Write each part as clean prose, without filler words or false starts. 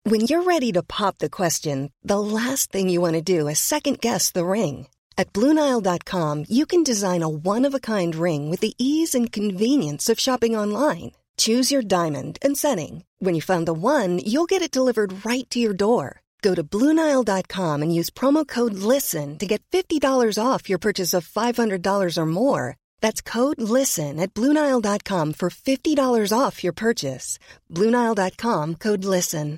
When you're ready to pop the question, the last thing you want to do is second-guess the ring. At BlueNile.com, you can design a one-of-a-kind ring with the ease and convenience of shopping online. Choose your diamond and setting. When you find the one, you'll get it delivered right to your door. Go to BlueNile.com and use promo code LISTEN to get $50 off your purchase of $500 or more. That's code LISTEN at BlueNile.com for $50 off your purchase. BlueNile.com, code LISTEN.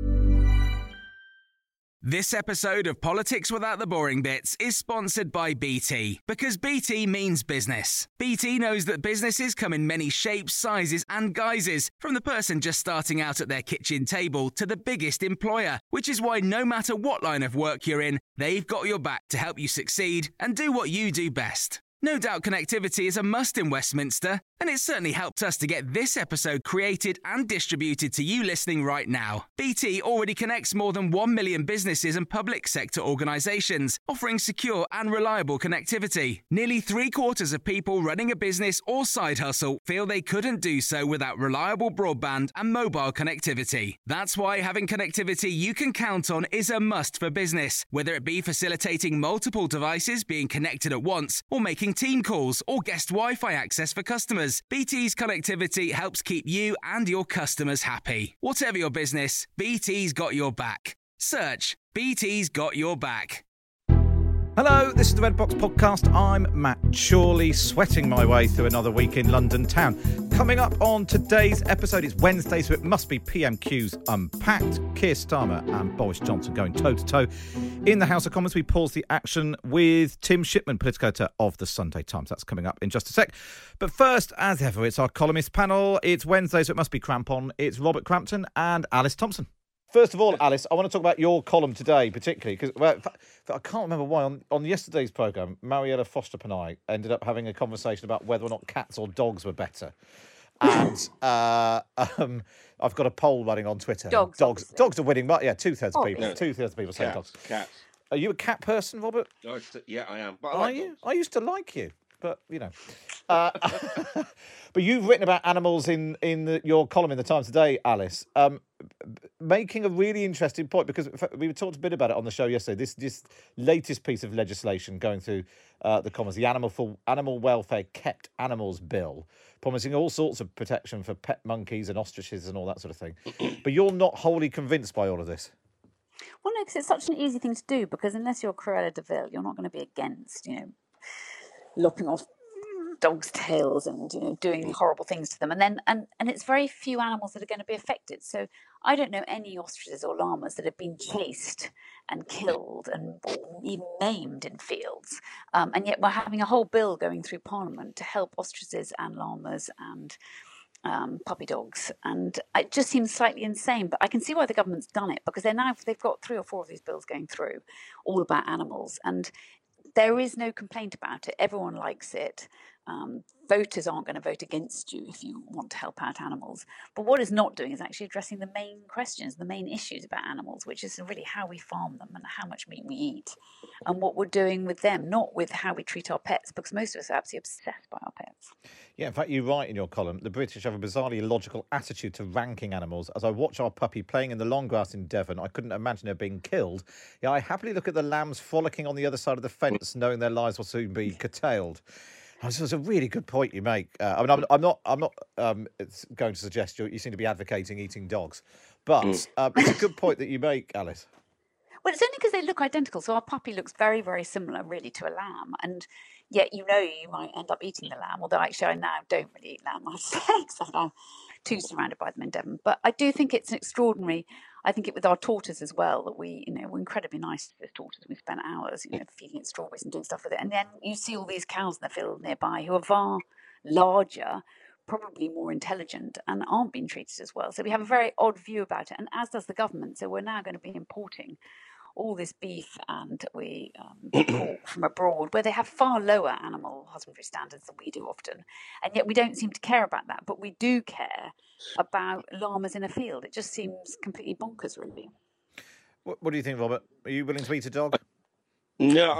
This episode of Politics Without the Boring Bits is sponsored by BT, because BT means business. BT knows that businesses come in many shapes, sizes and guises, from the person just starting out at their kitchen table to the biggest employer, which is why no matter what line of work you're in, they've got your back to help you succeed and do what you do best. No doubt connectivity is a must in Westminster, and it's certainly helped us to get this episode created and distributed to you listening right now. BT already connects more than 1 million businesses and public sector organisations, offering secure and reliable connectivity. Nearly 3/4 of people running a business or side hustle feel they couldn't do so without reliable broadband and mobile connectivity. That's why having connectivity you can count on is a must for business, whether it be facilitating multiple devices being connected at once or making team calls or guest Wi-Fi access for customers. BT's connectivity helps keep you and your customers happy. Whatever your business, BT's got your back. Search BT's got your back. Hello, this is the Red Box Podcast. I'm Matt Chorley, sweating my way through another week in London town. Coming up on today's episode, it's Wednesday, so it must be PMQ's Unpacked. Keir Starmer and Boris Johnson going toe-to-toe. In the House of Commons, we pause the action with Tim Shipman, political editor of the Sunday Times. That's coming up in just a sec. But first, as ever, it's our columnist panel. It's Wednesday, so it must be Crampon. It's Robert Crampton and Alice Thompson. First of all, Alice, I want to talk about your column today, particularly, because I can't remember why. On yesterday's programme, Mariella Foster and I ended up having a conversation about whether or not cats or dogs were better. And I've got a poll running on Twitter. Dogs are winning, but yeah, two-thirds of people. No. Two-thirds of people say dogs. Cats. Are you a cat person, Robert? Yeah, I am. But Are you? I used to like you, but you know. But you've written about animals in your column in the Times today, Alice, making a really interesting point, because we talked a bit about it on the show yesterday. This latest piece of legislation going through the Commons, the Animal Welfare Kept Animals Bill, promising all sorts of protection for pet monkeys and ostriches and all that sort of thing. But you're not wholly convinced by all of this. Well, no, because it's such an easy thing to do, because unless you're Cruella de Vil, you're not going to be against, lopping off dogs' tails and doing horrible things to them, and it's very few animals that are going to be affected. So I don't know any ostriches or llamas that have been chased and killed and even maimed in fields, and yet we're having a whole bill going through Parliament to help ostriches and llamas and puppy dogs, and it just seems slightly insane. But I can see why the government's done it, because they've got 3 or 4 of these bills going through, all about animals, and there is no complaint about it. Everyone likes it. Voters aren't going to vote against you if you want to help out animals. But what it's not doing is actually addressing the main questions, the main issues about animals, which is really how we farm them and how much meat we eat and what we're doing with them, not with how we treat our pets, because most of us are absolutely obsessed by our pets. Yeah, in fact, you write in your column, the British have a bizarrely illogical attitude to ranking animals. As I watch our puppy playing in the long grass in Devon, I couldn't imagine her being killed. Yeah, I happily look at the lambs frolicking on the other side of the fence, knowing their lives will soon be curtailed. It's a really good point you make. I'm not going to suggest you seem to be advocating eating dogs, but it's a good point that you make, Alice. Well, it's only because they look identical. So our puppy looks very, very similar, really, to a lamb, and yet you might end up eating the lamb. Although actually, I now don't really eat lamb, I say, because I'm too surrounded by them in Devon. But I do think it's an extraordinary. I think it with our tortoise as well, that we're incredibly nice to this tortoise. We spent hours, feeding it strawberries and doing stuff with it. And then you see all these cows in the field nearby who are far larger, probably more intelligent, and aren't being treated as well. So we have a very odd view about it, and as does the government. So we're now going to be importing all this beef and pork from abroad, where they have far lower animal husbandry standards than we do often, and yet we don't seem to care about that. But we do care about llamas in a field. It just seems completely bonkers, really. What do you think, Robert? Are you willing to eat a dog? No,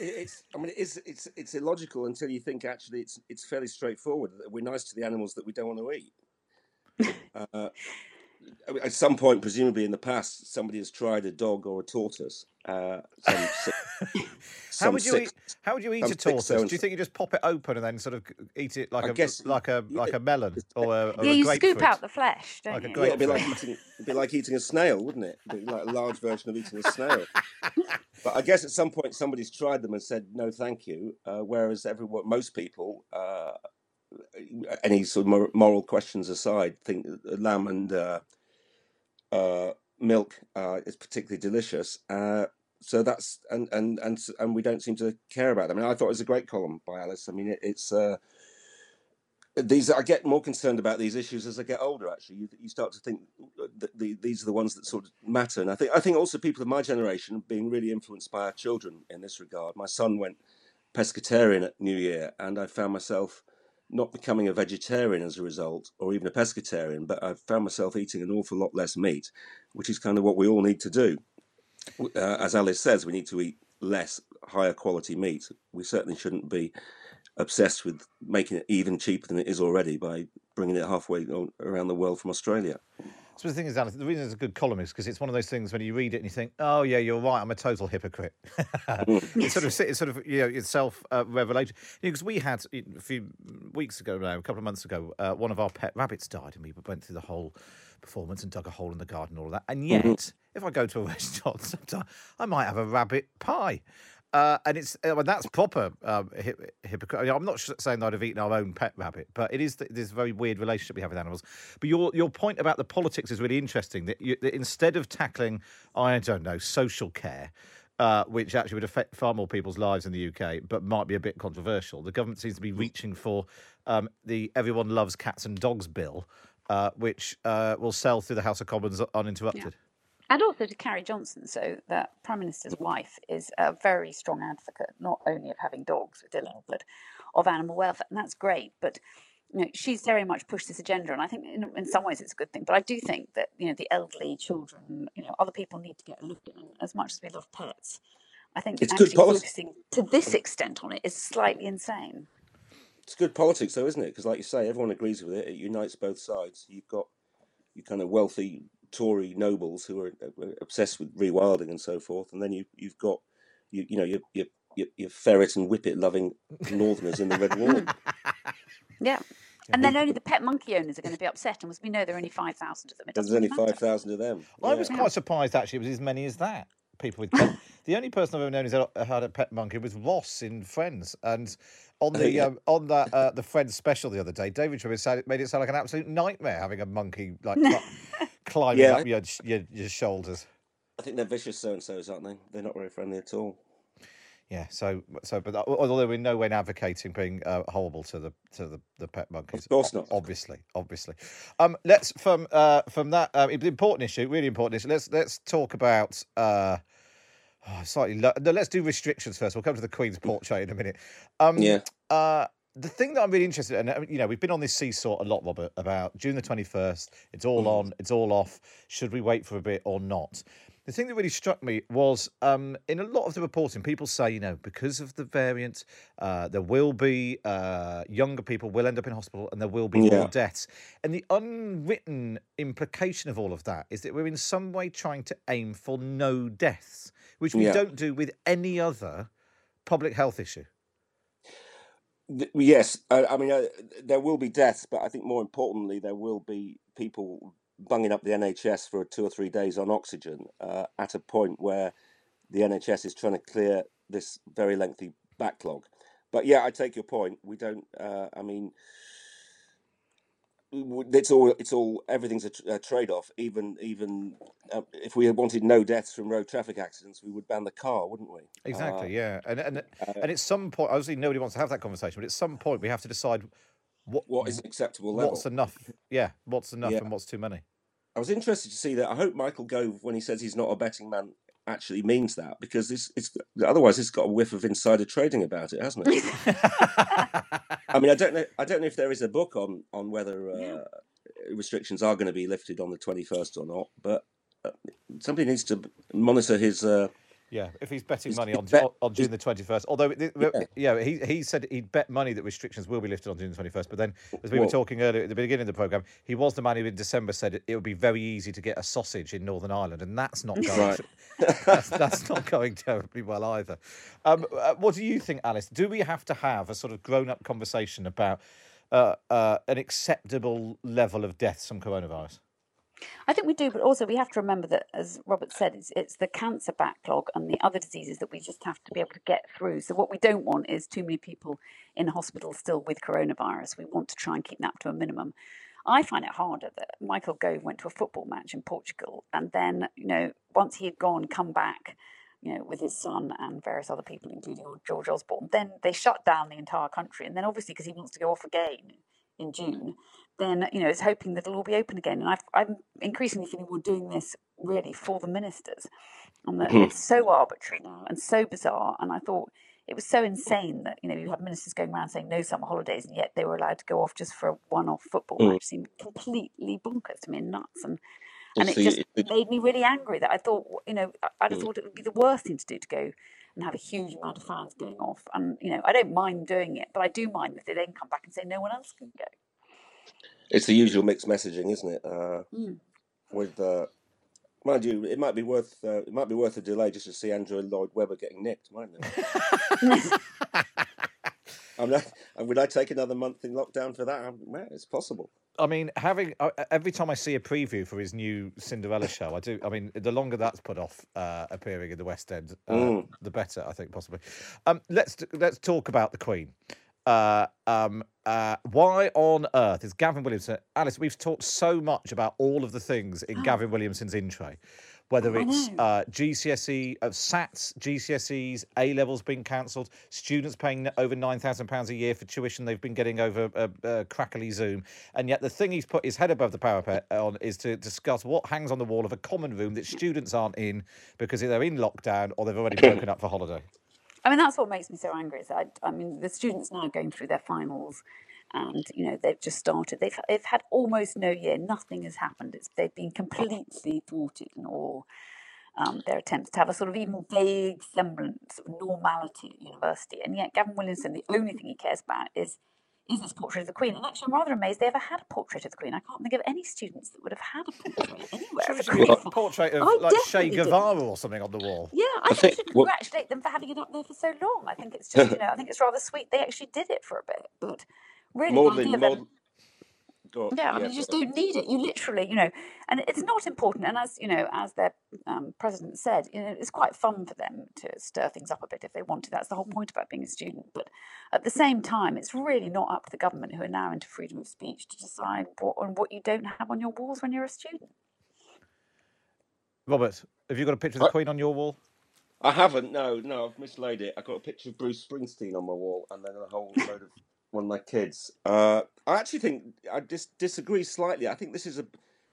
it's illogical until you think actually it's fairly straightforward. We're nice to the animals that we don't want to eat. at some point, presumably in the past, somebody has tried a dog or a tortoise. How would you eat a tortoise? Do you think you just pop it open and then sort of eat it like a melon or a you grapefruit? scoop out the flesh, don't you? It'd be like eating a snail, wouldn't it? It'd be like a large version of eating a snail. But I guess at some point somebody's tried them and said no, thank you. Whereas most people, any sort of moral questions aside, think lamb and milk is particularly delicious. So that's and we don't seem to care about them. I thought it was a great column by Alice. I mean, it's I get more concerned about these issues as I get older. Actually, you start to think that these are the ones that sort of matter. And I think also people of my generation being really influenced by our children in this regard. My son went pescatarian at New Year, and I found myself not becoming a vegetarian as a result, or even a pescatarian, but I found myself eating an awful lot less meat, which is kind of what we all need to do. As Alice says, we need to eat less, higher quality meat. We certainly shouldn't be obsessed with making it even cheaper than it is already by bringing it halfway around the world from Australia. So the thing is, Alice, the reason it's a good column is because it's one of those things when you read it and you think, "Oh yeah, you're right. I'm a total hypocrite." It's sort of it's self-revelation. Because we had a few weeks ago, a couple of months ago, one of our pet rabbits died, and we went through the whole performance and dug a hole in the garden and all of that. And yet, if I go to a restaurant, sometimes I might have a rabbit pie. And it's that's proper hypocrite. I mean, I'm not saying that I'd have eaten our own pet rabbit, but it is this very weird relationship we have with animals. But your point about the politics is really interesting. That instead of tackling, I don't know, social care, which actually would affect far more people's lives in the UK, but might be a bit controversial, the government seems to be reaching for the Everyone Loves Cats and Dogs bill, which will sell through the House of Commons uninterrupted. Yeah. And also to Carrie Johnson, so the Prime Minister's wife is a very strong advocate, not only of having dogs with Dylan, but of animal welfare, and that's great. But she's very much pushed this agenda, and I think in some ways it's a good thing. But I do think that the elderly, children, other people need to get a look at them as much as we love pets. I think it's actually good policy. focusing to this extent on it is slightly insane. It's good politics, though, isn't it? Because, like you say, everyone agrees with it. It unites both sides. You've got your kind of wealthy Tory nobles who are obsessed with rewilding and so forth, and then you've got your ferret and whippet loving Northerners in the Red Wall. Yeah. And then only the pet monkey owners are going to be upset, and we know there are only 5,000 of them. There's only 5,000 of them. I was quite surprised actually it was as many as that. People with pet. The only person I've ever known who's had a pet monkey was Ross in Friends, and on the the Friends special the other day, David Trimmer made it sound like an absolute nightmare having a monkey climbing up your shoulders. I think they're vicious so-and-sos, aren't they? They're not very friendly at all. Yeah, but although we're in no way advocating being horrible to the pet monkeys, of course not. Obviously. Let's from that important issue, really important issue. Let's talk about let's do restrictions first. We'll come to the Queen's portrait in a minute. The thing that I'm really interested in, we've been on this seesaw a lot, Robert, about June the 21st. It's all on, it's all off. Should we wait for a bit or not? The thing that really struck me was in a lot of the reporting, people say, because of the variant, there will be younger people will end up in hospital and there will be more deaths. And the unwritten implication of all of that is that we're in some way trying to aim for no deaths, which we don't do with any other public health issue. Yes, I mean, there will be deaths, but I think more importantly, there will be people bunging up the NHS for 2 or 3 days on oxygen at a point where the NHS is trying to clear this very lengthy backlog. But I take your point. We don't. It's all. Everything's a trade-off. Even if we had wanted no deaths from road traffic accidents, we would ban the car, wouldn't we? Exactly. And at some point, obviously, nobody wants to have that conversation. But at some point, we have to decide what is acceptable level. What's enough? Yeah. What's enough and what's too many? I was interested to see that. I hope Michael Gove, when he says he's not a betting man, actually means that, because otherwise it's got a whiff of insider trading about it, hasn't it? I mean, I don't know if there is a book on whether restrictions are going to be lifted on the 21st or not, but somebody needs to monitor his Yeah, if he's betting money on bet- June the 21st. Although, he said he'd bet money that restrictions will be lifted on June the 21st. But then, as we were talking earlier at the beginning of the programme, he was the man who in December said it would be very easy to get a sausage in Northern Ireland, and that's not going. Right. That's not going terribly well either. What do you think, Alice? Do we have to have a sort of grown-up conversation about an acceptable level of deaths from coronavirus? I think we do, but also we have to remember that, as Robert said, it's the cancer backlog and the other diseases that we just have to be able to get through. So what we don't want is too many people in hospital still with coronavirus. We want to try and keep that to a minimum. I find it harder that Michael Gove went to a football match in Portugal, and then, once he had come back, with his son and various other people, including George Osborne, then they shut down the entire country. And then obviously, because he wants to go off again in June, then, is hoping that it'll all be open again. And I'm increasingly feeling we're doing this really for the ministers. And that it's so arbitrary now and so bizarre. And I thought it was so insane that, you have ministers going around saying no summer holidays, and yet they were allowed to go off just for a one-off football match. It seemed completely bonkers to me and nuts. And it just made me really angry that I thought, I'd have thought it would be the worst thing to do to go and have a huge amount of fans going off. And, I don't mind doing it, but I do mind if they then come back and say no one else can go. It's the usual mixed messaging, isn't it? With mind you, it might be worth a delay just to see Andrew Lloyd Webber getting nicked, mightn't it? Would I take another month in lockdown for that? It's possible. I mean, every time I see a preview for his new Cinderella show, I do. I mean, the longer that's put off appearing in the West End, the better, I think, possibly. Let's talk about the Queen. Why on earth is Gavin Williamson? Alice, we've talked so much about all of the things in Gavin Williamson's intro, whether it's GCSE, SATs, GCSEs, A-levels being cancelled, students paying over £9,000 a year for tuition they've been getting over crackly Zoom, and yet the thing he's put his head above the parapet on is to discuss what hangs on the wall of a common room that students aren't in because they're in lockdown or they've already broken up for holiday. I mean, that's what makes me so angry. Is I mean, the students now going through their finals, and they've just started. They've had almost no year. Nothing has happened. They've been completely thwarted in all their attempts to have a sort of even vague semblance of normality at university. And yet, Gavin Williamson, the only thing he cares about is this portrait of the Queen. And actually, I'm rather amazed they ever had a portrait of the Queen. I can't think of any students that would have had a portrait anywhere of the Queen. A portrait of Che Guevara or something on the wall. Yeah, I think we should congratulate them for having it up there for so long. I think it's just, I think it's rather sweet. They actually did it for a bit, but really, I mean, you just don't need it. You literally, and it's not important. And as as their president said, it's quite fun for them to stir things up a bit if they want to. That's the whole point about being a student. But at the same time, it's really not up to the government, who are now into freedom of speech, to decide what you don't have on your walls when you're a student. Robert, have you got a picture of the Queen on your wall? I haven't. No, I've mislaid it. I've got a picture of Bruce Springsteen on my wall, and then a whole load of one of my kids. I actually think I disagree slightly. I think this is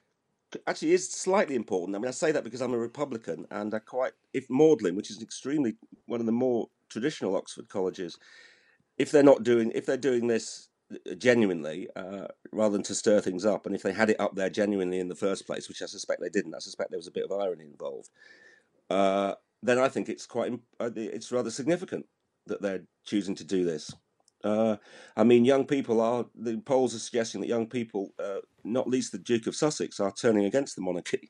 is slightly important. I mean, I say that because I'm a Republican, and if Magdalen, which is one of the more traditional Oxford colleges, if they're doing this genuinely, rather than to stir things up, and if they had it up there genuinely in the first place, which I suspect they didn't, I suspect there was a bit of irony involved, then I think it's rather significant that they're choosing to do this. I mean, the polls are suggesting that young people, not least the Duke of Sussex, are turning against the monarchy.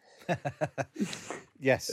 Yes.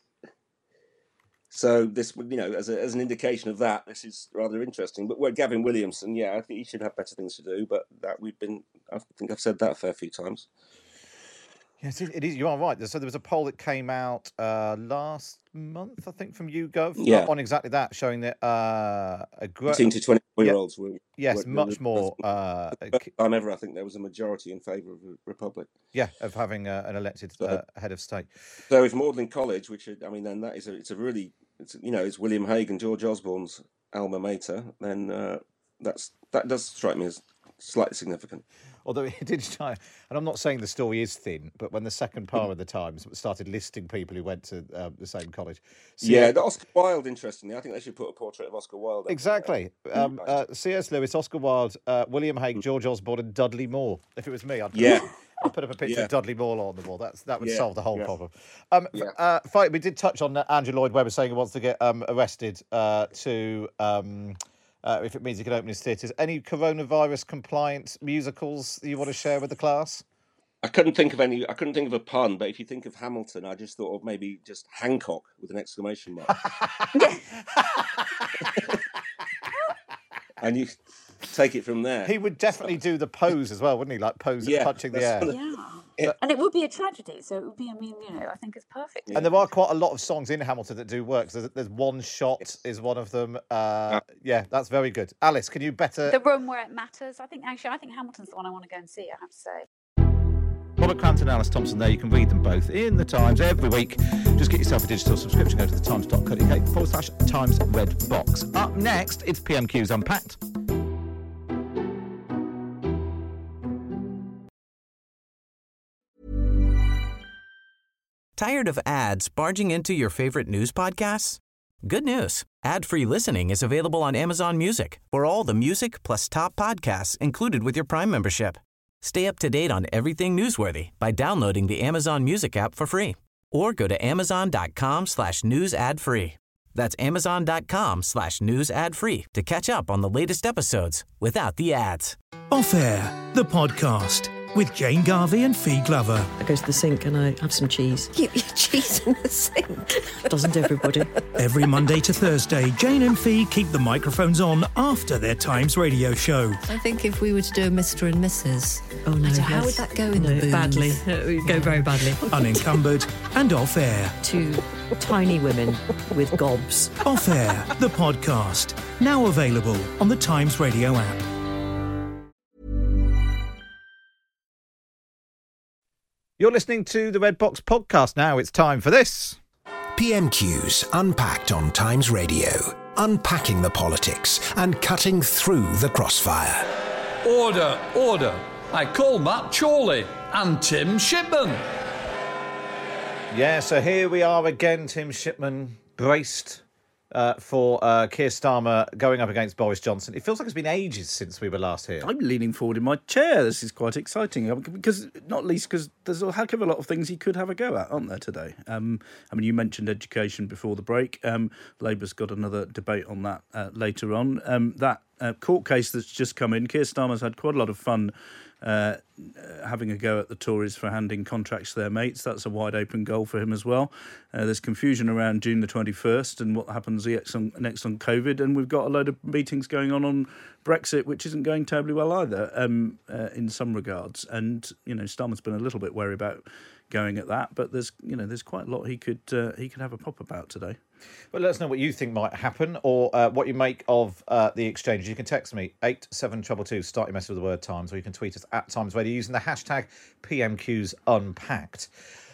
So this, as an indication of that, this is rather interesting. But Gavin Williamson, I think he should have better things to do. But I think I've said that a fair few times. Yes, it is. You are right. So there was a poll that came out last month, I think, from YouGov on exactly that, showing that 18 to 24-year-olds were much more. First time ever, I think there was a majority in favour of the Republic. Yeah, of having an elected head of state. So if Magdalen College, then that is it's William Hague and George Osborne's alma mater, then that does strike me as slightly significant. Although it did try, and I'm not saying the story is thin, but when the second part of the Times started listing people who went to the same college. The Oscar Wilde, interestingly, I think they should put a portrait of Oscar Wilde. Exactly. C.S. Lewis, Oscar Wilde, William Hague, George Osborne and Dudley Moore. If it was me, I'd I'll put up a picture of Dudley Moore on the wall. That would solve the whole problem. We did touch on Andrew Lloyd Webber saying he wants to get arrested if it means he can open his theatres. Any coronavirus compliant musicals that you want to share with the class? I couldn't think of any. I couldn't think of a pun, but if you think of Hamilton, I just thought of maybe just Hancock with an exclamation mark. And you take it from there. He would definitely do the pose as well, wouldn't he? Like pose touching the air. Yeah. And it would be a tragedy, so it would be, I think it's perfect. And there are quite a lot of songs in Hamilton that do work. So there's One Shot is one of them. That's very good. Alice, can you better... The Room Where It Matters. I think Hamilton's the one I want to go and see, I have to say. Robert Cranton and Alice Thompson there. You can read them both in the Times every week. Just get yourself a digital subscription. Go to thetimes.co.uk/Times Red Box. Up next, it's PMQ's Unpacked. Tired of ads barging into your favorite news podcasts? Good news. Ad-free listening is available on Amazon Music for all the music plus top podcasts included with your Prime membership. Stay up to date on everything newsworthy by downloading the Amazon Music app for free or go to amazon.com/news ad free. That's amazon.com/news ad free to catch up on the latest episodes without the ads. Off Air, the podcast with Jane Garvey and Fee Glover. I go to the sink and I have some cheese. Keep your cheese in the sink. Doesn't everybody? Every Monday to Thursday, Jane and Fee keep the microphones on after their Times radio show. I think if we were to do a Mr. and Mrs. Oh no, how would that go in the booms? Badly. It would go very badly. Unencumbered and Off Air. Two tiny women with gobs. Off Air, the podcast. Now available on the Times radio app. You're listening to the Red Box podcast. Now it's time for this. PMQ's Unpacked on Times Radio. Unpacking the politics and cutting through the crossfire. Order, order. I call Matt Chorley and Tim Shipman. Yeah, so here we are again, Tim Shipman, braced for Keir Starmer going up against Boris Johnson. It feels like it's been ages since we were last here. I'm leaning forward in my chair. This is quite exciting, because not least because there's a heck of a lot of things he could have a go at, aren't there, today? You mentioned education before the break. Labour's got another debate on that later on. That court case that's just come in, Keir Starmer's had quite a lot of fun having a go at the Tories for handing contracts to their mates. That's a wide open goal for him as well. There's confusion around June the 21st and what happens next on COVID, and we've got a load of meetings going on Brexit, which isn't going terribly well either in some regards. And Starmer's been a little bit wary about going at that, but there's quite a lot he could have a pop about today. Well, let us know what you think might happen, or what you make of the exchange. You can text me 87222, start your message with the word Times, or you can tweet us at Times Radio using the hashtag PMQs Unpacked.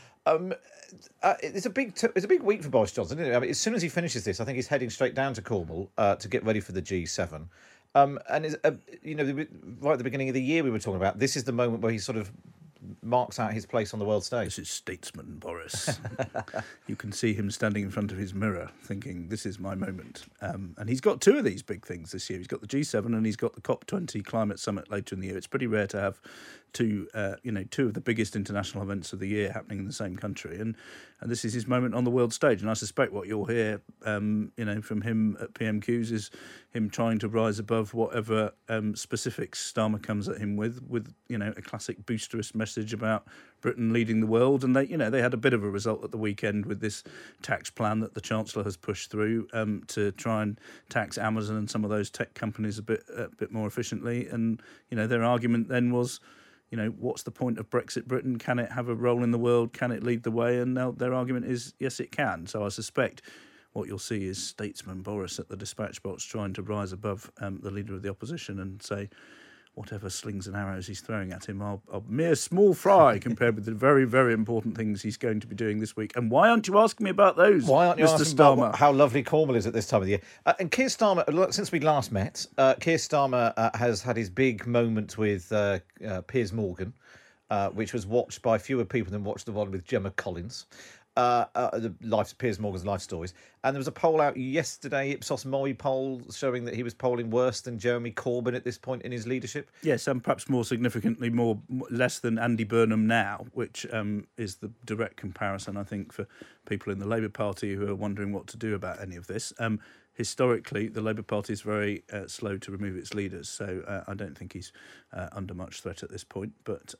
It's a big week for Boris Johnson, isn't it? As soon as he finishes this, I think he's heading straight down to Cornwall to get ready for the G7. And right at the beginning of the year, we were talking about this is the moment where he sort of marks out his place on the world stage. This is statesman Boris. You can see him standing in front of his mirror thinking, this is my moment. And he's got two of these big things this year. He's got the G7 and he's got the COP20 climate summit later in the year. It's pretty rare to have two of the biggest international events of the year happening in the same country. And this is his moment on the world stage. And I suspect what you'll hear, from him at PMQs is him trying to rise above whatever specifics Starmer comes at him with a classic boosterist message about Britain leading the world. And they had a bit of a result at the weekend with this tax plan that the Chancellor has pushed through to try and tax Amazon and some of those tech companies a bit more efficiently. And their argument then was, what's the point of Brexit Britain? Can it have a role in the world? Can it lead the way? And now their argument is, yes, it can. So I suspect what you'll see is statesman Boris at the dispatch box trying to rise above the leader of the opposition and say, whatever slings and arrows he's throwing at him are mere small fry compared with the very, very important things he's going to be doing this week. And why aren't you asking me about those, Why aren't you Mr. asking Starmer? about how lovely Cornwall is at this time of the year? And Keir Starmer, since we last met, Keir Starmer has had his big moment with Piers Morgan, which was watched by fewer people than watched the one with Gemma Collins. Piers Morgan's Life Stories. And there was a poll out yesterday, Ipsos Mori poll, showing that he was polling worse than Jeremy Corbyn at this point in his leadership. Yes, and perhaps more significantly, less than Andy Burnham now, which is the direct comparison, I think, for people in the Labour Party who are wondering what to do about any of this. Historically, the Labour Party is very slow to remove its leaders, so I don't think he's under much threat at this point. But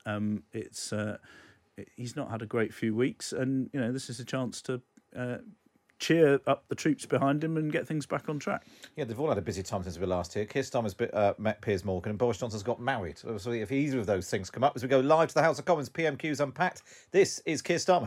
he's not had a great few weeks, and this is a chance to cheer up the troops behind him and get things back on track. Yeah, they've all had a busy time since we were last here. Keir Starmer's met Piers Morgan and Boris Johnson's got married. So if either of those things come up, as we go live to the House of Commons, PMQ's Unpacked, this is Keir Starmer.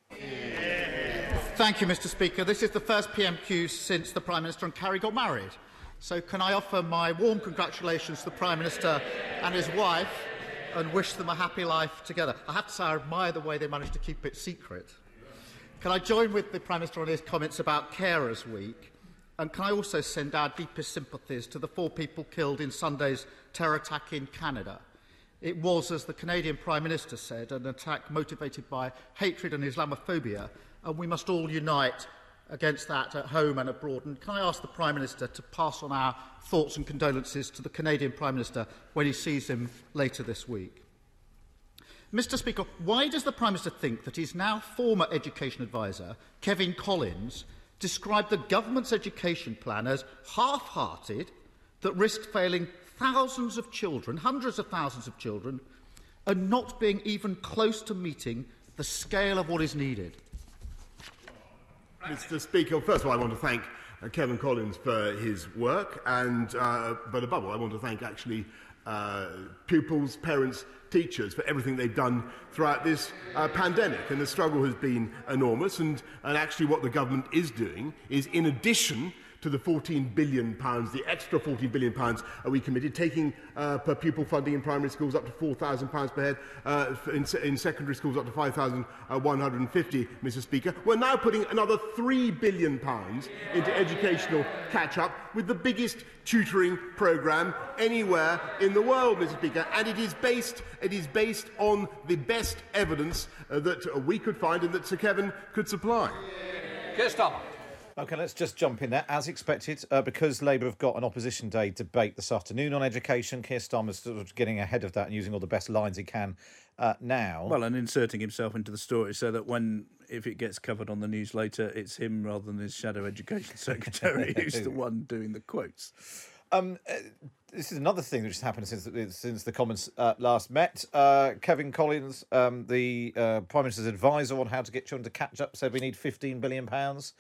Thank you, Mr Speaker. This is the first PMQ since the Prime Minister and Carrie got married. So can I offer my warm congratulations to the Prime Minister and his wife and wish them a happy life together. I have to say I admire the way they managed to keep it secret. Can I join with the Prime Minister on his comments about Carers Week? And can I also send our deepest sympathies to the 4 people killed in Sunday's terror attack in Canada? It was, as the Canadian Prime Minister said, an attack motivated by hatred and Islamophobia, and we must all unite against that at home and abroad. And can I ask the Prime Minister to pass on our thoughts and condolences to the Canadian Prime Minister when he sees him later this week? Mr Speaker, why does the Prime Minister think that his now former education adviser, Kevin Collins, described the government's education plan as half-hearted, that risked failing thousands of children, hundreds of thousands of children, and not being even close to meeting the scale of what is needed? Mr Speaker, first of all, I want to thank Kevin Collins for his work, and but above all, I want to thank pupils, parents, teachers for everything they've done throughout this pandemic. And the struggle has been enormous, and actually what the government is doing is, in addition to the £14 billion, the extra £14 billion we committed, taking per pupil funding in primary schools up to £4,000 per head, in secondary schools up to £5,150, Mr Speaker. We're now putting another £3 billion into educational catch-up with the biggest tutoring programme anywhere in the world, Mr Speaker, and it is based on the best evidence that we could find and that Sir Kevin could supply. Keir Starmer. OK, let's just jump in there. As expected, because Labour have got an Opposition Day debate this afternoon on education, Keir Starmer's sort of getting ahead of that and using all the best lines he can now. Well, and inserting himself into the story so that if it gets covered on the news later, it's him rather than his shadow education secretary who's the one doing the quotes. This is another thing that's happened since the Commons last met. Kevin Collins, the Prime Minister's advisor on how to get children to catch up, said we need £15 billion.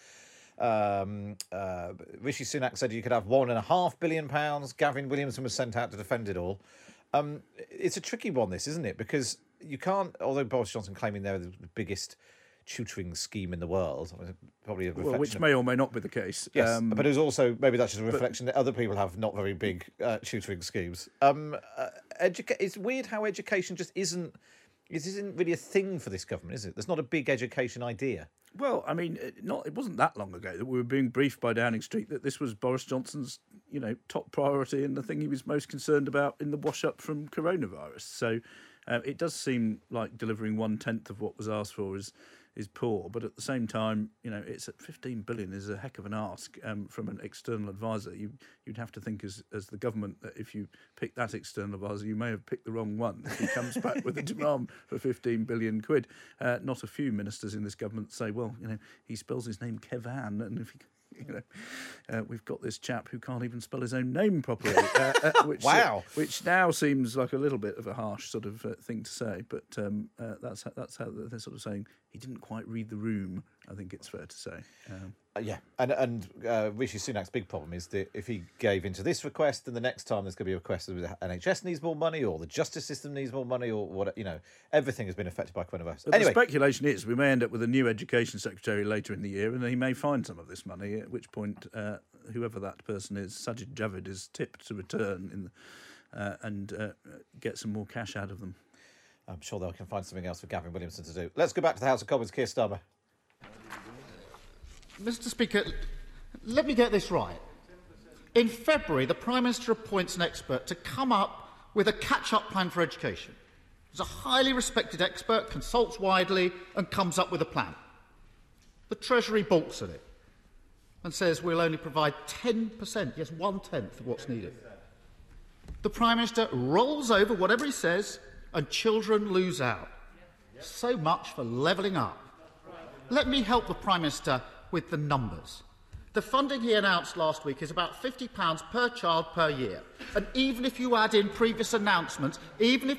Rishi Sunak said you could have £1.5 billion. Gavin Williamson was sent out to defend it all. It's a tricky one, this, isn't it? Because you can't, although Boris Johnson claiming they're the biggest tutoring scheme in the world, probably a reflection which may or may not be the case. Yes, but it was also, maybe that's just a reflection that other people have not very big tutoring schemes. It's weird how education just isn't really a thing for this government, is it? There's not a big education idea. Well, I mean, it wasn't that long ago that we were being briefed by Downing Street that this was Boris Johnson's, top priority and the thing he was most concerned about in the wash-up from coronavirus. So it does seem like delivering 1/10 of what was asked for is poor, but at the same time, it's at 15 billion is a heck of an ask from an external advisor. You'd have to think as the government that if you pick that external advisor, you may have picked the wrong one. If he comes back with a demand for 15 billion quid, not a few ministers in this government say, well, he spells his name Kevan, and if he we've got this chap who can't even spell his own name properly. Which, wow! Which now seems like a little bit of a harsh sort of thing to say, but that's how they're sort of saying he didn't quite read the room. I think it's fair to say. Yeah, and Rishi Sunak's big problem is that if he gave into this request, then the next time there's going to be a request that the NHS needs more money, or the justice system needs more money, or what, everything has been affected by coronavirus. But anyway, the speculation is we may end up with a new education secretary later in the year, and he may find some of this money. At which point, whoever that person is, Sajid Javid, is tipped to return and get some more cash out of them. I'm sure they can find something else for Gavin Williamson to do. Let's go back to the House of Commons. Keir Starmer. Mr Speaker, let me get this right. In February, the Prime Minister appoints an expert to come up with a catch-up plan for education. He's a highly respected expert, consults widely and comes up with a plan. The Treasury balks at it and says we'll only provide 10%, yes, 1/10 of what's needed. The Prime Minister rolls over whatever he says and children lose out. So much for levelling up. Let me help the Prime Minister with the numbers. The funding he announced last week is about £50 per child per year. And even if you add in previous announcements, in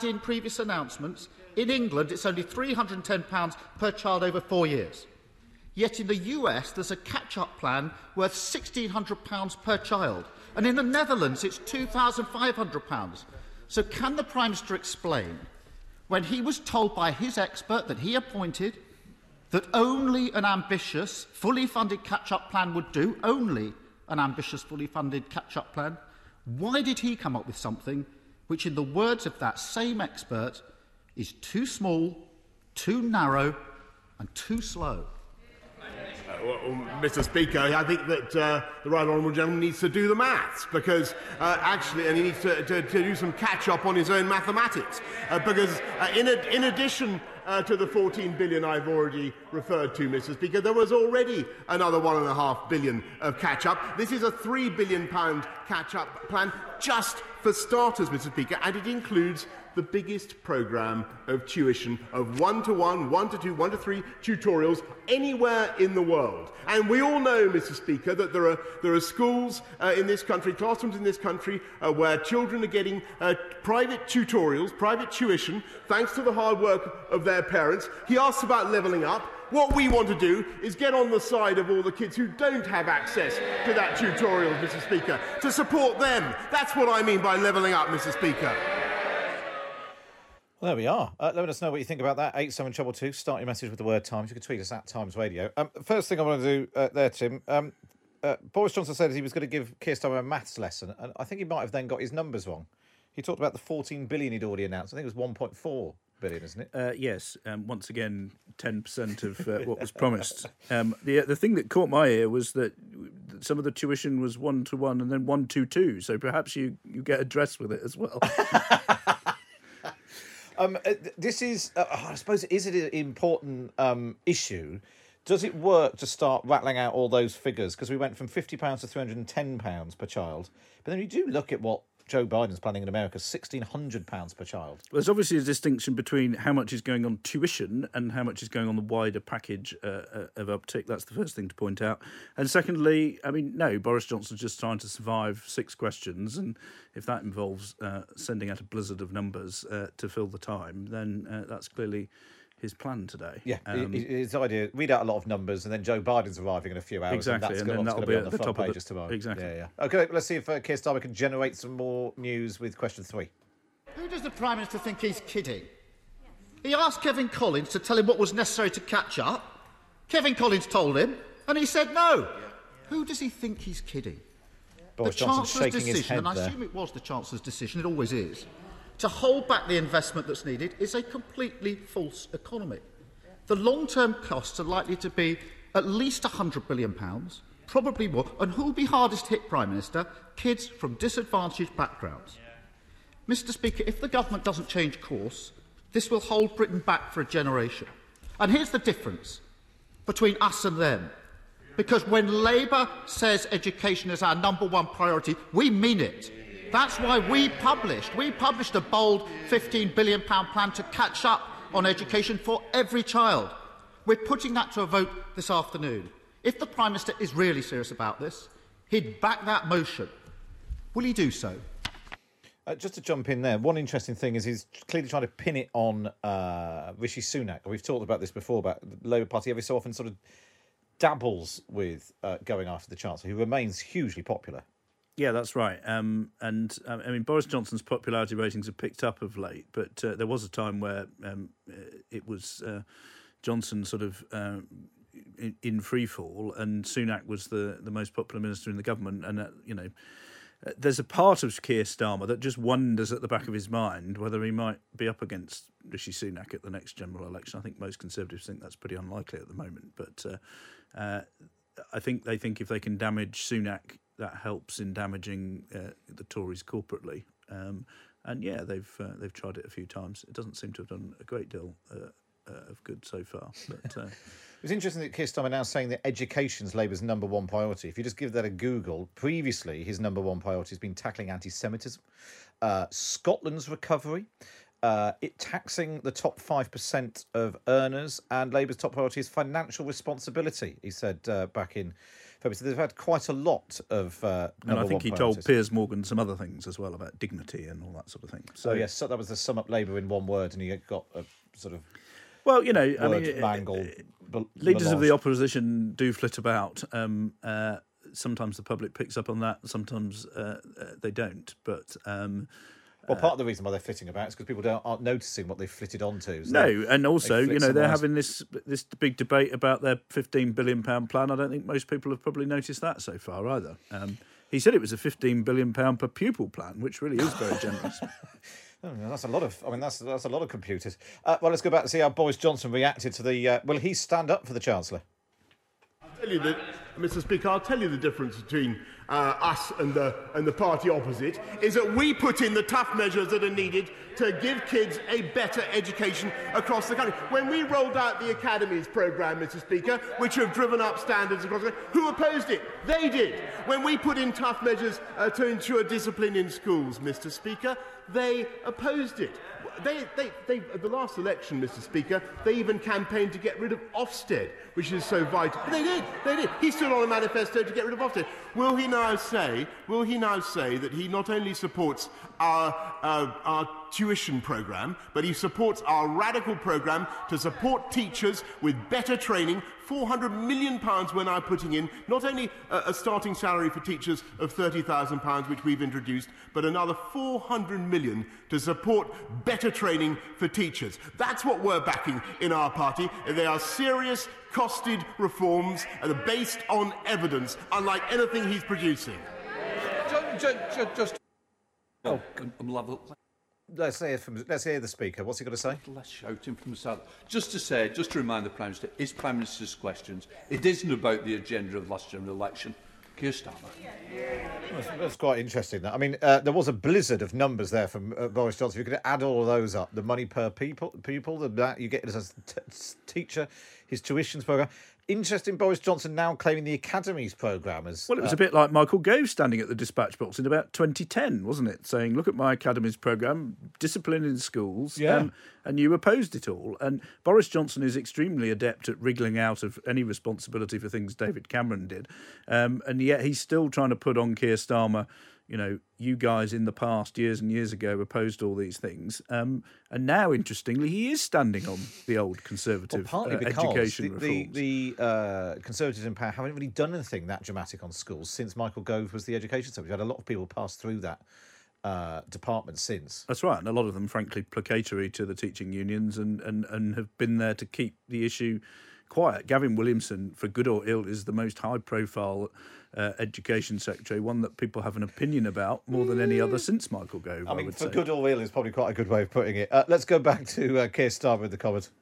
England it's only £310 per child over 4 years. Yet in the US there's a catch-up plan worth £1,600 per child. And in the Netherlands it's £2,500. So can the Prime Minister explain, when he was told by his expert that he appointed that only an ambitious, fully funded catch-up plan would do, only an ambitious, fully funded catch-up plan, why did he come up with something which, in the words of that same expert, is too small, too narrow and too slow? Mr. Speaker, I think that the right honourable gentleman needs to do the maths, because and he needs to do some catch-up on his own mathematics, because in addition to the 14 billion I've already referred to, Mr. Speaker, there was already another £1.5 billion of catch-up. This is a £3 billion catch-up plan just for starters, Mr. Speaker, and it includes the biggest programme of tuition of 1-to-1, 1-to-2, 1-to-3 tutorials anywhere in the world. And we all know, Mr. Speaker, that there are schools in this country, classrooms in this country, where children are getting private tutorials, private tuition, thanks to the hard work of their parents. He asks about levelling up. What we want to do is get on the side of all the kids who don't have access to that tutorial, Mr. Speaker, to support them. That's what I mean by levelling up, Mr. Speaker. Well, there we are. Let us know what you think about that. 87222. Start your message with the word Times. You can tweet us at Times Radio. First thing I want to do there, Tim. Boris Johnson said he was going to give Keir Starmer a maths lesson, and I think he might have then got his numbers wrong. He talked about the 14 billion he'd already announced. I think it was 1.4 billion, isn't it? Yes. Once again, 10% of what was promised. The thing that caught my ear was that some of the tuition was 1-to-1 and then 1-to-2. So perhaps you get a dress with it as well. This is, I suppose, is it an important issue? Does it work to start rattling out all those figures? Because we went from £50 to £310 per child. But then you do look at what Joe Biden's planning in America, £1,600 per child. Well, there's obviously a distinction between how much is going on tuition and how much is going on the wider package of uptick. That's the first thing to point out. And secondly, I mean, no, Boris Johnson's just trying to survive 6 questions, and if that involves sending out a blizzard of numbers to fill the time, then that's clearly his plan today. Yeah, his idea, read out a lot of numbers, and then Joe Biden's arriving in a few hours. Exactly, and that's going to be on the front pages tomorrow. Exactly. Yeah. Okay, let's see if Keir Starmer can generate some more news with question 3. Who does the Prime Minister think he's kidding? He asked Kevin Collins to tell him what was necessary to catch up. Kevin Collins told him, and he said no. Who does he think he's kidding? Boris Johnson's shaking his head and I assume it was the Chancellor's decision, it always is, to hold back the investment that's needed, is a completely false economy. The long-term costs are likely to be at least £100 billion, probably more. And who will be hardest hit, Prime Minister? Kids from disadvantaged backgrounds. Mr. Speaker, if the government doesn't change course, this will hold Britain back for a generation. And here's the difference between us and them. Because when Labour says education is our #1 priority, we mean it. That's why we published a bold £15 billion plan to catch up on education for every child. We're putting that to a vote this afternoon. If the Prime Minister is really serious about this, he'd back that motion. Will he do so? Just to jump in there, one interesting thing is he's clearly trying to pin it on Rishi Sunak. We've talked about this before, about the Labour Party every so often sort of dabbles with going after the Chancellor, who remains hugely popular. Yeah, that's right. I mean, Boris Johnson's popularity ratings have picked up of late, but there was a time where it was Johnson sort of in free fall, and Sunak was the most popular minister in the government. And there's a part of Keir Starmer that just wonders at the back of his mind whether he might be up against Rishi Sunak at the next general election. I think most Conservatives think that's pretty unlikely at the moment, but I think they think if they can damage Sunak, that helps in damaging the Tories corporately. And yeah, they've tried it a few times. It doesn't seem to have done a great deal of good so far. But it was interesting that Keir Starmer now saying that education's Labour's number one priority. If you just give that a Google, previously his number one priority has been tackling anti-Semitism, Scotland's recovery, it taxing the top 5% of earners, and Labour's top priority is financial responsibility, he said back in February. So they've had quite a lot of and I think he told Piers Morgan some other things as well about dignity and all that sort of thing. So yes, so that was the sum up Labour in one word, and he got a sort of leaders of the opposition do flit about. Sometimes the public picks up on that, sometimes they don't. But part of the reason why they're flitting about is because people aren't noticing what they've flitted onto. So no, and also, they're having this big debate about their £15 billion plan. I don't think most people have probably noticed that so far either. He said it was a £15 billion per pupil plan, which really is very generous. That's a lot of. I mean, that's a lot of computers. Well, let's go back and see how Boris Johnson reacted to the. Will he stand up for the Chancellor? I'll tell you that, Mr. Speaker. I'll tell you the difference between us and the party opposite is that we put in the tough measures that are needed to give kids a better education across the country. When we rolled out the Academies programme, Mr. Speaker, which have driven up standards across the country, who opposed it? They did. When we put in tough measures to ensure discipline in schools, Mr. Speaker, they opposed it. They at the last election, Mr. Speaker, they even campaigned to get rid of Ofsted, which is so vital. They did. He stood on a manifesto to get rid of Ofsted. Will he now say that he not only supports our tuition programme, but he supports our radical programme to support teachers with better training? £400 million we're now putting in, not only a starting salary for teachers of £30,000, which we've introduced, but another £400 million to support better training for teachers. That's what we're backing in our party. They are serious, costed reforms and are based on evidence, unlike anything he's producing. Let's hear the Speaker. What's he got to say? Less shouting from the side. Just to remind the Prime Minister, his Prime Minister's questions, it isn't about the agenda of last general election. Keir Starmer. That's quite interesting. That. I mean, there was a blizzard of numbers there from Boris Johnson. If you could add all of those up, the money per pupil, that you get as a teacher, his tuitions programme. Interesting, Boris Johnson now claiming the Academies programme as... Well, it was a bit like Michael Gove standing at the dispatch box in about 2010, wasn't it? Saying, look at my Academies programme, discipline in schools, and you opposed it all. And Boris Johnson is extremely adept at wriggling out of any responsibility for things David Cameron did. And yet he's still trying to put on Keir Starmer, you guys in the past, years and years ago, opposed all these things. And now, interestingly, he is standing on the old Conservative education reforms. The Conservatives in power haven't really done anything that dramatic on schools since Michael Gove was the Education Secretary. We've had a lot of people pass through that department since. That's right, and a lot of them, frankly, placatory to the teaching unions and have been there to keep the issue quiet. Gavin Williamson, for good or ill, is the most high-profile Education Secretary, one that people have an opinion about more than any other since Michael Gove, I would say. For good or ill is probably quite a good way of putting it. Let's go back to Keir Starmer in the comments.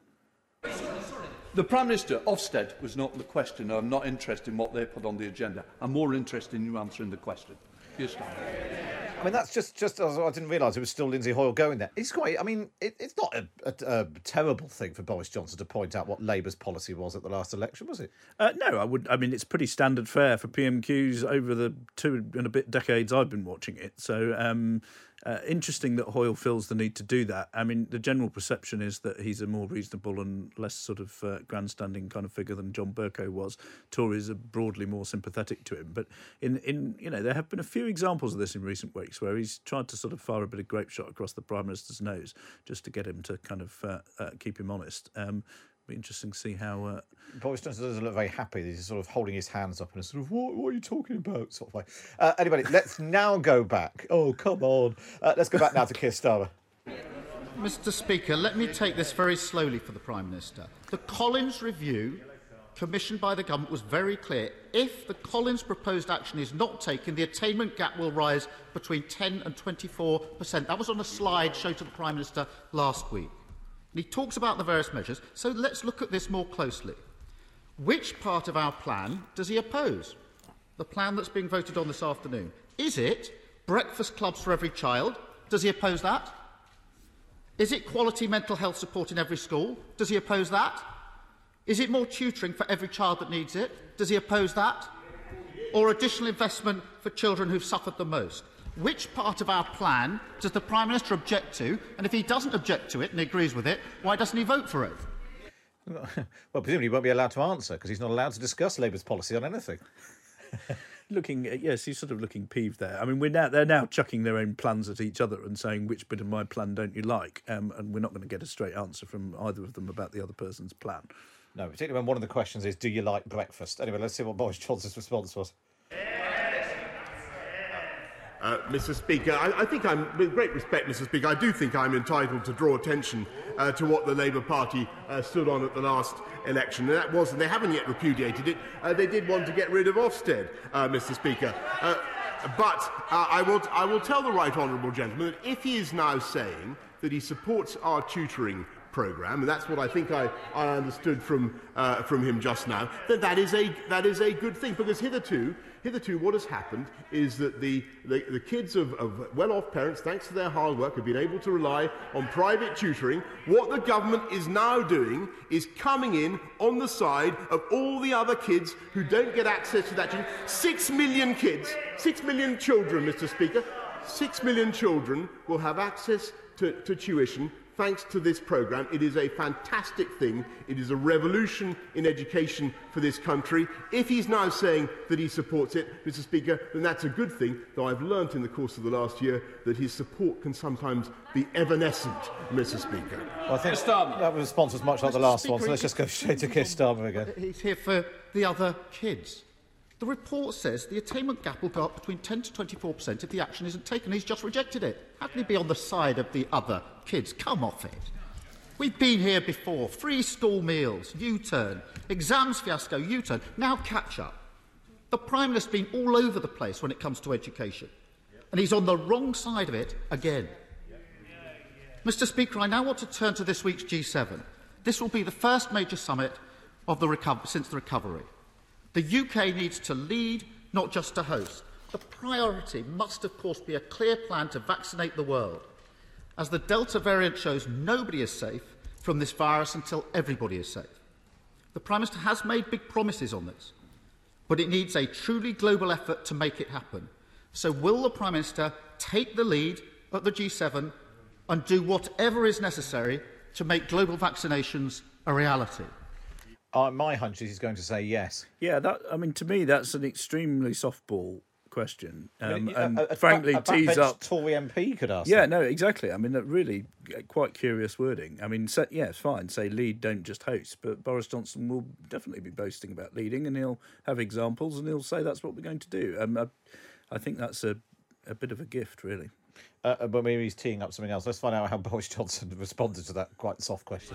The Prime Minister, Ofsted, was not the question. I'm not interested in what they put on the agenda. I'm more interested in you answering the question. Keir Starmer. I mean, that's just I didn't realise it was still Lindsay Hoyle going there. It's quite. I mean, it's not a terrible thing for Boris Johnson to point out what Labour's policy was at the last election, was it? No, I would. I mean, it's pretty standard fare for PMQs over the 2 and a bit decades I've been watching it. So interesting that Hoyle feels the need to do that. I mean, the general perception is that he's a more reasonable and less sort of grandstanding kind of figure than John Bercow was. Tories are broadly more sympathetic to him, but in there have been a few examples of this in recent weeks where he's tried to sort of fire a bit of grape shot across the Prime Minister's nose just to get him to kind of keep him honest. Be interesting to see how Boris Johnson doesn't look very happy. He's sort of holding his hands up and sort of what are you talking about sort of way. Anyway, let's now go back. Oh, come on. Let's go back now to Keir Starmer. Mr. Speaker, let me take this very slowly for the Prime Minister. The Collins review commissioned by the government was very clear. If the Collins proposed action is not taken, the attainment gap will rise between 10 and 24%. That was on a slide shown to the Prime Minister last week. And he talks about the various measures, so let's look at this more closely. Which part of our plan does he oppose? The plan that's being voted on this afternoon. Is it breakfast clubs for every child? Does he oppose that? Is it quality mental health support in every school? Does he oppose that? Is it more tutoring for every child that needs it? Does he oppose that? Or additional investment for children who've suffered the most? Which part of our plan does the Prime Minister object to? And if he doesn't object to it and agrees with it, why doesn't he vote for it? Well, presumably he won't be allowed to answer because he's not allowed to discuss Labour's policy on anything. Yes, he's sort of looking peeved there. I mean, they're now chucking their own plans at each other and saying, which bit of my plan don't you like? And we're not going to get a straight answer from either of them about the other person's plan. No, particularly when one of the questions is, do you like breakfast? Anyway, let's see what Boris Johnson's response was. Mr. Speaker, I think with great respect, Mr. Speaker, I do think I'm entitled to draw attention to what the Labour Party stood on at the last election, and that was, and they haven't yet repudiated it, they did want to get rid of Ofsted, Mr. Speaker. But I will tell the right honourable gentleman that if he is now saying that he supports our tutoring programme, and that's what I think I understood from him just now, then that is a good thing, because hitherto what has happened is that the kids of well-off parents, thanks to their hard work, have been able to rely on private tutoring. What the government is now doing is coming in on the side of all the other kids who don't get access to that tutoring. 6 million kids, 6 million children, Mr. Speaker, 6 million children will have access to tuition thanks to this programme. It is a fantastic thing. It is a revolution in education for this country. If he's now saying that he supports it, Mr. Speaker, then that's a good thing, though I've learnt in the course of the last year that his support can sometimes be evanescent, Mr. Speaker. Well, I think that response was much like the last one, so let's just go straight to Keir Starmer again. He's here for the other kids. The report says the attainment gap will go up between 10 to 24% if the action isn't taken. He's just rejected it. How can he be on the side of the other kids? Come off it. We've been here before. Free school meals, U-turn, exams fiasco, U-turn, now catch-up. The Prime Minister's been all over the place when it comes to education. And he's on the wrong side of it again. Mr. Speaker, I now want to turn to this week's G7. This will be the first major summit of since the recovery. The UK needs to lead, not just to host. The priority must, of course, be a clear plan to vaccinate the world. As the Delta variant shows, nobody is safe from this virus until everybody is safe. The Prime Minister has made big promises on this, but it needs a truly global effort to make it happen. So will the Prime Minister take the lead at the G7 and do whatever is necessary to make global vaccinations a reality? My hunch is he's going to say yes. Yeah, to me, that's an extremely softball question. And frankly, tease up. Tory MP could ask. Yeah, no, exactly. I mean, that really quite curious wording. I mean, it's fine. Say lead, don't just host. But Boris Johnson will definitely be boasting about leading, and he'll have examples, and he'll say that's what we're going to do. I think that's a bit of a gift, really. But maybe he's teeing up something else. Let's find out how Boris Johnson responded to that quite soft question.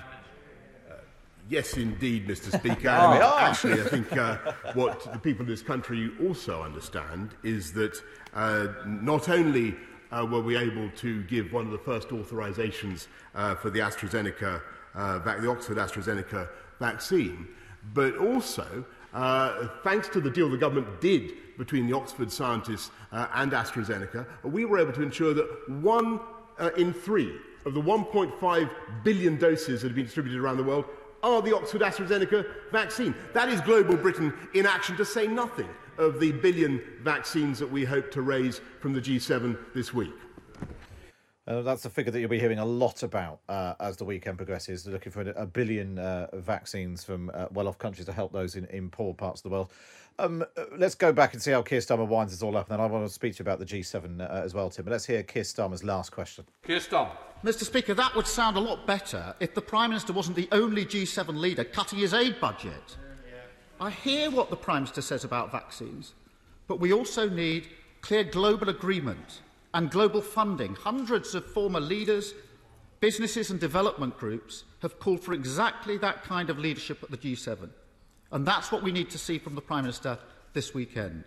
Yes, indeed, Mr. Speaker. Actually, I think what the people of this country also understand is that not only were we able to give one of the first authorisations for the AstraZeneca, the Oxford AstraZeneca vaccine, but also, thanks to the deal the government did between the Oxford scientists and AstraZeneca, we were able to ensure that 1 in 3 of the 1.5 billion doses that have been distributed around the world are the Oxford AstraZeneca vaccine. That is global Britain in action, to say nothing of the billion vaccines that we hope to raise from the G7 this week. That's a figure that you'll be hearing a lot about as the weekend progresses. They're looking for 1 billion vaccines from well-off countries to help those in poor parts of the world. Let's go back and see how Keir Starmer winds this all up, and then I want to speak to you about the G7 as well, Tim. But let's hear Keir Starmer's last question. Keir Starmer. Mr. Speaker, that would sound a lot better if the Prime Minister wasn't the only G7 leader cutting his aid budget. I hear what the Prime Minister says about vaccines, but we also need clear global agreement and global funding. Hundreds of former leaders, businesses and development groups have called for exactly that kind of leadership at the G7. And that's what we need to see from the Prime Minister this weekend.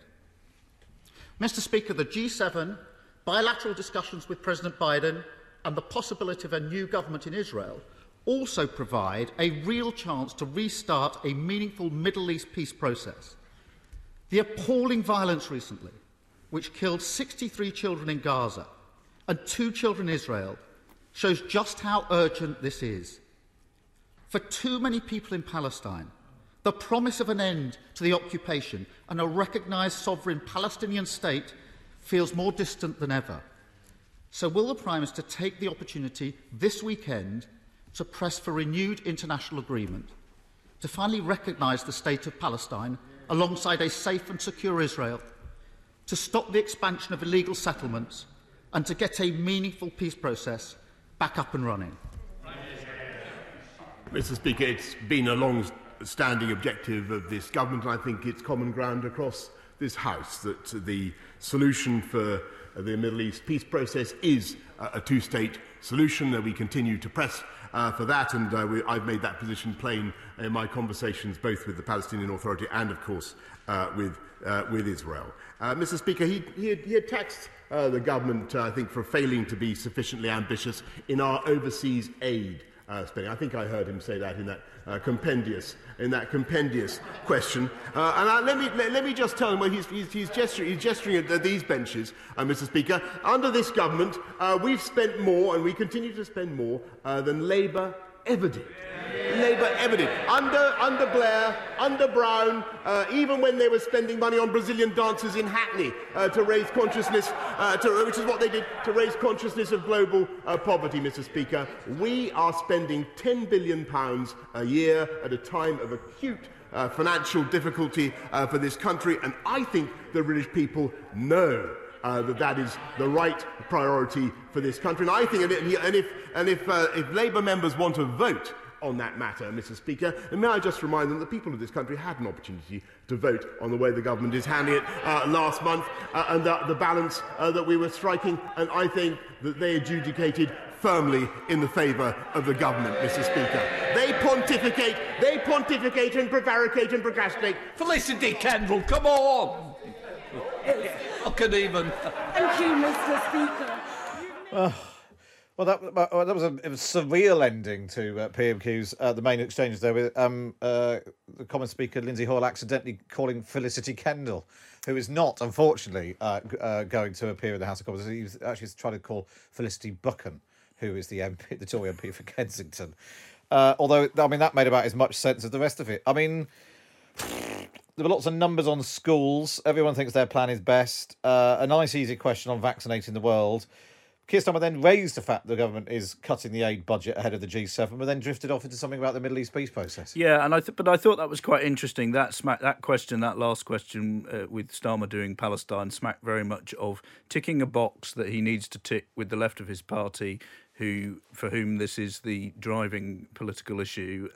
Mr. Speaker, the G7, bilateral discussions with President Biden and the possibility of a new government in Israel also provide a real chance to restart a meaningful Middle East peace process. The appalling violence recently, which killed 63 children in Gaza and 2 children in Israel, shows just how urgent this is. For too many people in Palestine, the promise of an end to the occupation and a recognised sovereign Palestinian state feels more distant than ever. So will the Prime Minister take the opportunity this weekend to press for renewed international agreement, to finally recognise the state of Palestine alongside a safe and secure Israel, to stop the expansion of illegal settlements and to get a meaningful peace process back up and running? Mr. Speaker, it's been a long-standing objective of this government, and I think it's common ground across this House that the solution for the Middle East peace process is a two-state solution. We continue to press for that, and I've made that position plain in my conversations both with the Palestinian Authority and, of course, with Israel. Mr. Speaker, he attacked the government, I think, for failing to be sufficiently ambitious in our overseas aid spending. I think I heard him say that in that compendious question. And let me just tell him, well, he's gesturing at these benches, Mr. Speaker. Under this government, we've spent more, and we continue to spend more than Labour ever did. Labour ever did. Under Blair, under Brown, even when they were spending money on Brazilian dancers in Hackney to raise consciousness, which is what they did, to raise consciousness of global poverty, Mr. Speaker. We are spending £10 billion a year at a time of acute financial difficulty for this country, and I think the British people know that is the right priority for this country. And I think, if Labour members want to vote on that matter, Mr. Speaker, and may I just remind them that the people of this country had an opportunity to vote on the way the government is handling it last month, and the balance that we were striking, and I think that they adjudicated firmly in the favour of the government, Mr. Speaker. They pontificate and prevaricate and procrastinate. Felicity Kendall, come on! I can even. Thank you, Mr. Speaker. Well, that was a surreal ending to PMQ's the main exchanges there with the Commons Speaker Lindsay Hoyle accidentally calling Felicity Kendall, who is not, unfortunately, going to appear in the House of Commons. He was actually trying to call Felicity Buchan, who is the MP, the Tory MP for Kensington. Although, I mean, that made about as much sense as the rest of it. I mean, there were lots of numbers on schools. Everyone thinks their plan is best. A nice, easy question on vaccinating the world. Keir Starmer then raised the fact the government is cutting the aid budget ahead of the G7, but then drifted off into something about the Middle East peace process. Yeah, and I thought that was quite interesting. That last question with Starmer doing Palestine smacked very much of ticking a box that he needs to tick with the left of his party, for whom this is the driving political issue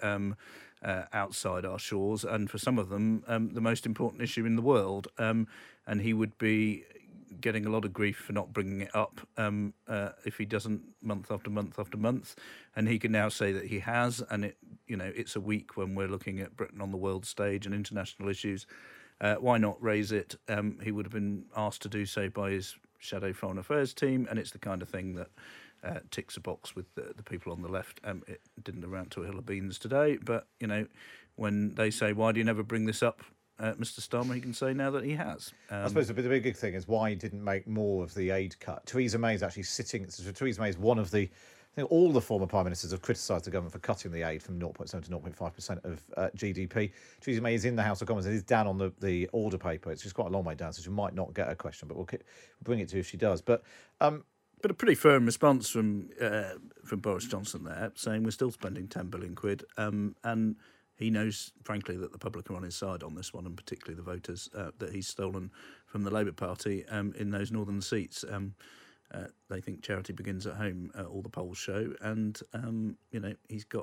outside our shores, and for some of them the most important issue in the world. And he would be getting a lot of grief for not bringing it up if he doesn't month after month after month, and he can now say that he has. And it's a week when we're looking at Britain on the world stage and international issues. Why not raise it? He would have been asked to do so by his shadow foreign affairs team, and it's the kind of thing that ticks a box with the people on the left. It didn't amount to a hill of beans today, but when they say, why do you never bring this up, Mr. Starmer, he can say now that he has. I suppose the big thing is why he didn't make more of the aid cut. Theresa May is actually sitting. Theresa May is one of the. I think all the former prime ministers have criticised the government for cutting the aid from 0.7 to 0.5% of GDP. Theresa May is in the House of Commons and is down on the order paper. It's just quite a long way down, so she might not get a question, but we'll bring it to you if she does. But a pretty firm response from Boris Johnson there, saying we're still spending 10 billion quid, and he knows, frankly, that the public are on his side on this one, and particularly the voters that he's stolen from the Labour Party in those northern seats. They think charity begins at home, all the polls show, and he's got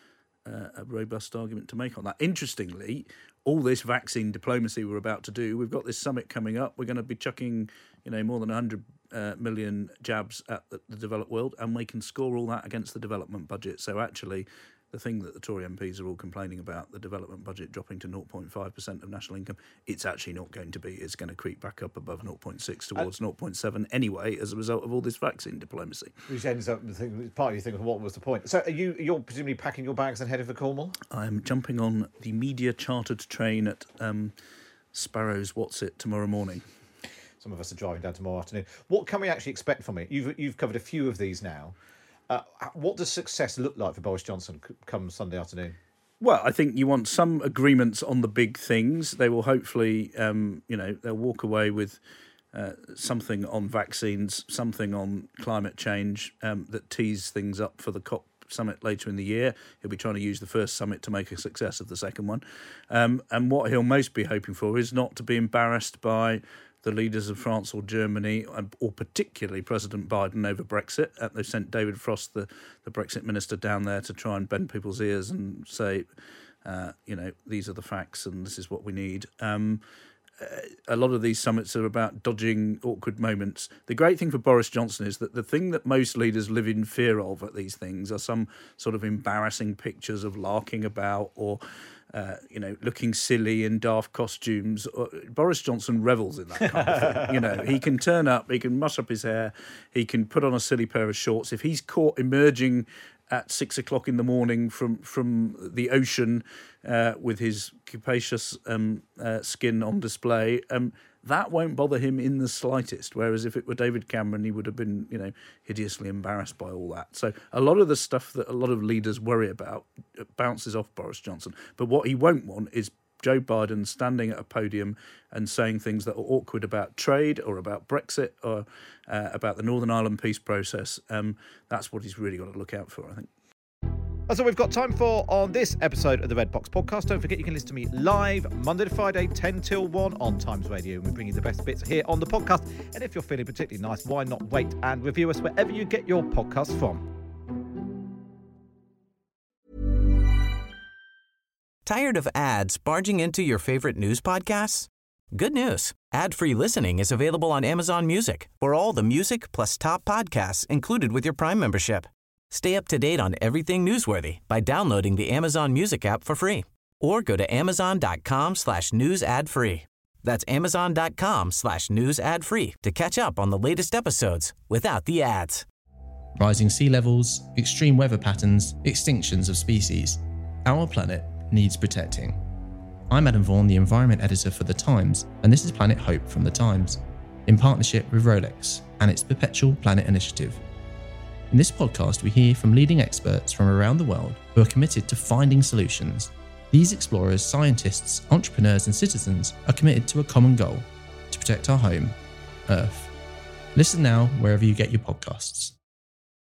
a robust argument to make on that. Interestingly, all this vaccine diplomacy we're about to do, we've got this summit coming up. We're going to be chucking, more than 100 million jabs at the developed world, and we can score all that against the development budget. So actually, the thing that the Tory MPs are all complaining about, the development budget dropping to 0.5% of national income, it's actually not going to be. It's going to creep back up above 0.6 towards 0.7 anyway as a result of all this vaccine diplomacy. Which ends up, part of you think, what was the point? So you're presumably packing your bags and headed for Cornwall? I'm jumping on the media chartered train at Sparrows What's-It tomorrow morning. Some of us are driving down tomorrow afternoon. What can we actually expect from it? You've covered a few of these now. What does success look like for Boris Johnson come Sunday afternoon? Well, I think you want some agreements on the big things. They will hopefully, they'll walk away with something on vaccines, something on climate change that tees things up for the COP summit later in the year. He'll be trying to use the first summit to make a success of the second one. And what he'll most be hoping for is not to be embarrassed by the leaders of France or Germany, or particularly President Biden over Brexit. They've sent David Frost, the Brexit minister, down there to try and bend people's ears and say, these are the facts and this is what we need. A lot of these summits are about dodging awkward moments. The great thing for Boris Johnson is that the thing that most leaders live in fear of at these things are some sort of embarrassing pictures of larking about or, looking silly in daft costumes. Boris Johnson revels in that kind of thing. He can turn up, he can mush up his hair, he can put on a silly pair of shorts. If he's caught emerging at 6 o'clock in the morning from the ocean with his capacious skin on display, that won't bother him in the slightest. Whereas if it were David Cameron, he would have been, hideously embarrassed by all that. So a lot of the stuff that a lot of leaders worry about bounces off Boris Johnson. But what he won't want is Joe Biden standing at a podium and saying things that are awkward about trade or about Brexit or about the Northern Ireland peace process. That's what he's really got to look out for, I think. That's all we've got time for on this episode of the Red Box Podcast. Don't forget you can listen to me live Monday to Friday, 10 till 1 on Times Radio. And we bring you the best bits here on the podcast. And if you're feeling particularly nice, why not wait and review us wherever you get your podcasts from. Tired of ads barging into your favorite news podcasts? Good news. Ad-free listening is available on Amazon Music for all the music plus top podcasts included with your Prime membership. Stay up to date on everything newsworthy by downloading the Amazon Music app for free or go to amazon.com/news ad free. That's amazon.com/news ad free to catch up on the latest episodes without the ads. Rising sea levels, extreme weather patterns, extinctions of species. Our planet needs protecting. I'm Adam Vaughan, the Environment Editor for The Times, and this is Planet Hope from The Times, in partnership with Rolex and its Perpetual Planet Initiative. In this podcast, we hear from leading experts from around the world who are committed to finding solutions. These explorers, scientists, entrepreneurs, and citizens are committed to a common goal: to protect our home, Earth. Listen now wherever you get your podcasts.